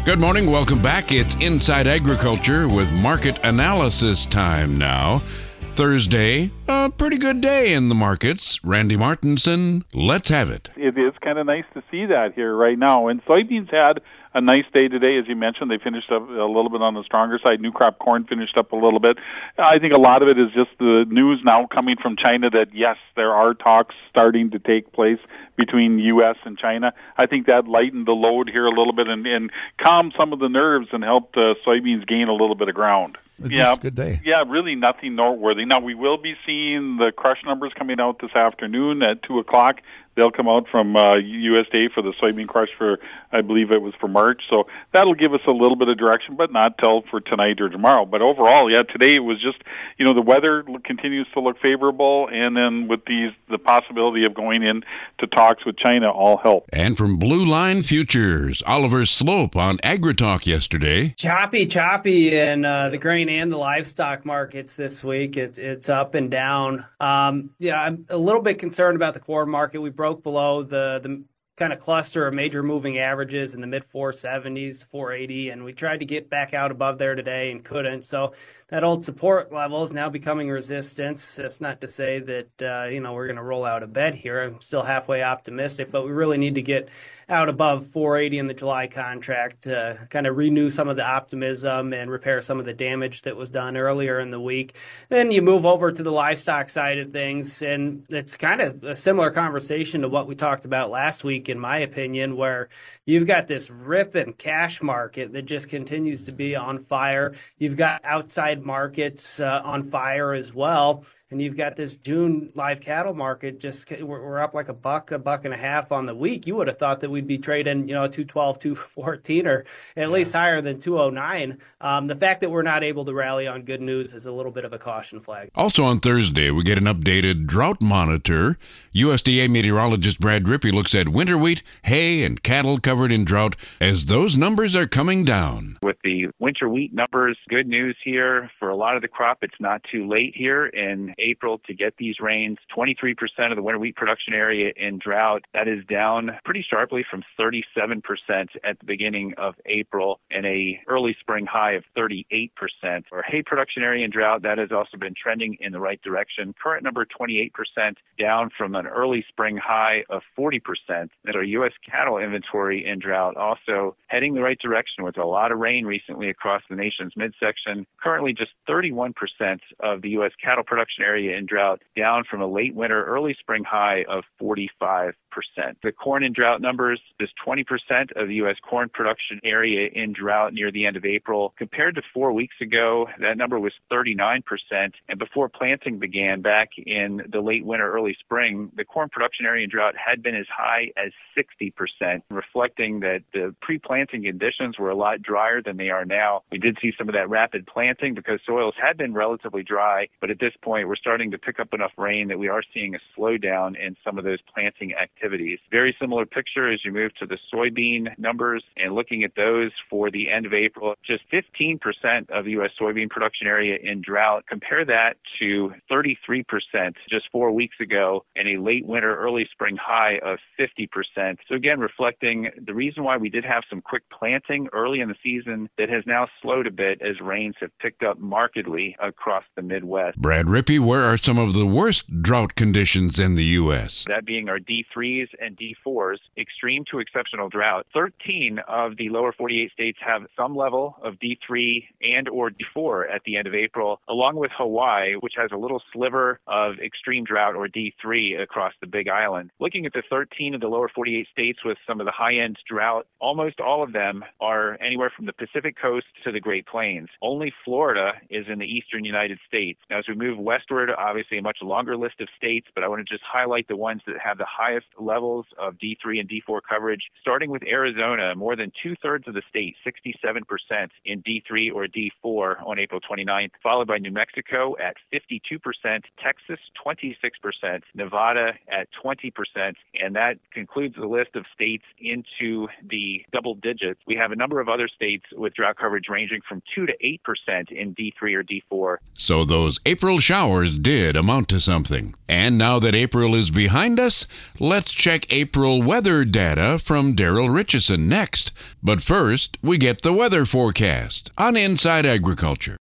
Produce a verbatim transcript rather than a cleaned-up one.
Good morning. Welcome back. It's Inside Agriculture with market analysis time now. Thursday, a pretty good day in the markets. Randy Martinson, let's have it. It is kind of nice to see that here right now. And soybeans had a nice day today, as you mentioned. They finished up a little bit on the stronger side. New crop corn finished up a little bit. I think a lot of it is just the news now coming from China that, yes, there are talks starting to take place between U S and China. I think that lightened the load here a little bit and, and calmed some of the nerves and helped uh, soybeans gain a little bit of ground. It's yeah, a good day. Yeah, really nothing noteworthy. Now, we will be seeing the crush numbers coming out this afternoon at two o'clock. They'll come out from uh, U S D A for the soybean crush for, I believe it was for March. So that'll give us a little bit of direction, but not till for tonight or tomorrow. But overall, yeah, today it was just, you know, the weather continues to look favorable, and then with these, the possibility of going in to talks with China all help. And from Blue Line Futures, Oliver Slope on AgriTalk yesterday. Choppy, choppy in uh, the grain and the livestock markets this week. It, it's up and down. Um, yeah, I'm a little bit concerned about the corn market. We broke below the the kind of cluster of major moving averages in the mid four seventies, four eighty, and we tried to get back out above there today and couldn't. So that old support level is now becoming resistance. That's not to say that uh, you know we're going to roll out of bed here. I'm still halfway optimistic, but we really need to get out above four eighty in the July contract to kind of renew some of the optimism and repair some of the damage that was done earlier in the week. Then you move over to the livestock side of things, and it's kind of a similar conversation to what we talked about last week, in my opinion, where you've got this ripping cash market that just continues to be on fire. You've got outside markets uh, on fire as well. And you've got this June live cattle market, just we're up like a buck, a buck and a half on the week. You would have thought that we'd be trading, you know, two twelve, two fourteen, or at yeah. least higher than two oh nine. Um, the fact that we're not able to rally on good news is a little bit of a caution flag. Also on Thursday, we get an updated drought monitor. U S D A meteorologist Brad Rippey looks at winter wheat, hay, and cattle covered in drought as those numbers are coming down. With the winter wheat numbers, good news here for a lot of the crop. It's not too late here in April to get these rains. twenty-three percent of the winter wheat production area in drought. That is down pretty sharply from thirty-seven percent at the beginning of April, and a early spring high of thirty-eight percent. For hay production area in drought, that has also been trending in the right direction. Current number twenty-eight percent, down from an early spring high of forty percent. And our U S cattle inventory in drought also heading the right direction with a lot of rain recently across the nation's midsection. Currently just thirty-one percent of the U S cattle production area in drought, down from a late winter, early spring high of forty-five percent. The corn in drought numbers is twenty percent of the U S corn production area in drought near the end of April. Compared to four weeks ago, that number was thirty-nine percent. And before planting began back in the late winter, early spring, the corn production area in drought had been as high as sixty percent, reflecting that the pre-planting conditions were a lot drier than they are now. We did see some of that rapid planting because soils had been relatively dry, but at this point, we're starting to pick up enough rain that we are seeing a slowdown in some of those planting activities. Very similar picture as you move to the soybean numbers and looking at those for the end of April, just fifteen percent of the U S soybean production area in drought. Compare that to thirty-three percent just four weeks ago and a late winter, early spring high of fifty percent. So again, reflecting the reason why we did have some quick planting early in the season that has now slowed a bit as rains have picked up markedly across the Midwest. Brad Rippey, where are some of the worst drought conditions in the U S? That being our D threes and D fours, extreme to exceptional drought. thirteen of the lower forty-eight states have some level of D three and or D four at the end of April, along with Hawaii, which has a little sliver of extreme drought or D three across the Big Island. Looking at the thirteen of the lower forty-eight states with some of the high-end drought, almost all of them are anywhere from the Pacific coast to the Great Plains. Only Florida is in the eastern United States. Now, as we move westward, obviously a much longer list of states, but I want to just highlight the ones that have the highest levels of D three and D four coverage, starting with Arizona, more than two-thirds of the state, sixty-seven percent in D three or D four on April twenty-ninth, followed by New Mexico at fifty-two percent, Texas twenty-six percent, Nevada at twenty percent, and that concludes the list of states into the double digits. We have a number of other states with drought coverage ranging from two to eight percent in D three or D four. So those April showers hours did amount to something. And now that April is behind us, let's check April weather data from Daryl Richardson next. But first, we get the weather forecast on Inside Agriculture.